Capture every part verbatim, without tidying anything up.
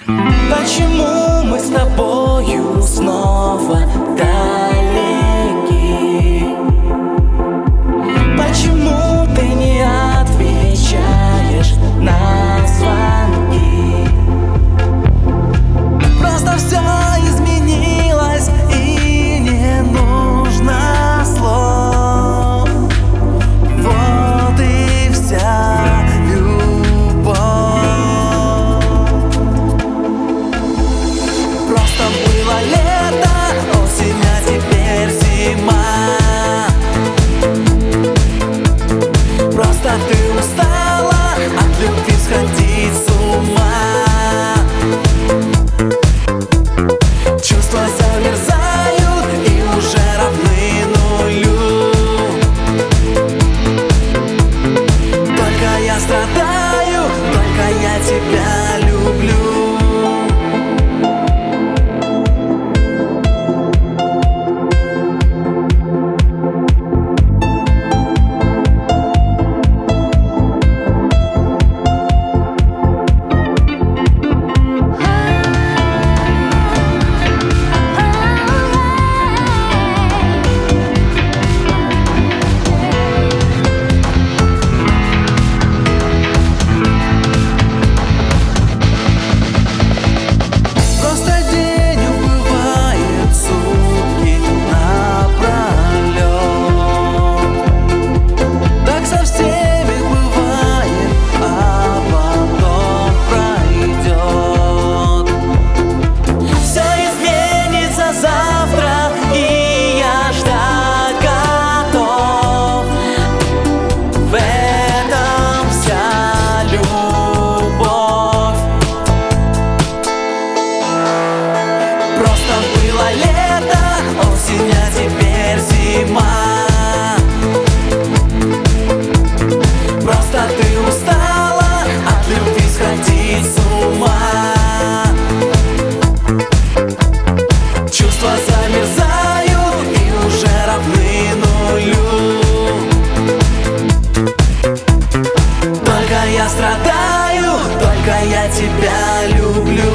Почему мы с тобою снова далеки? Почему ты не отвечаешь на звонки? Просто все изменилось и не нужно слов. Вот и вся любовь. Просто было лето, осень, а теперь зима. Просто ты устала от любви сходить с ума. Чувства замерзают и уже равны нулю. Только я страдаю, только я тебя люблю. Просто было лето, осень, а теперь зима. Просто ты устала от любви сходить с ума. Чувства замерзают и уже равны нулю. Только я страдаю, только я тебя люблю.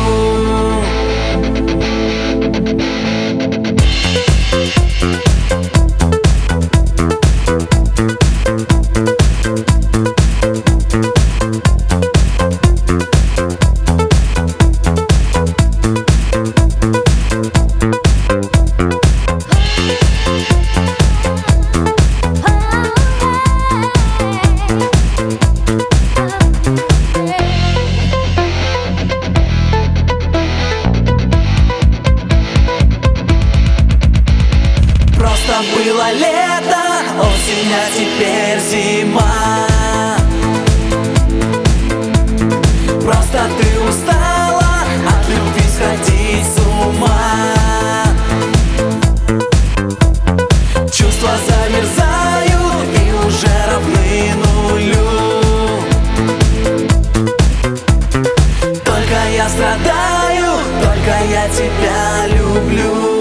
Было лето, осень, а теперь зима. Просто ты устала от любви сходить с ума. Чувства замерзают и уже равны нулю. Только я страдаю, только я тебя люблю.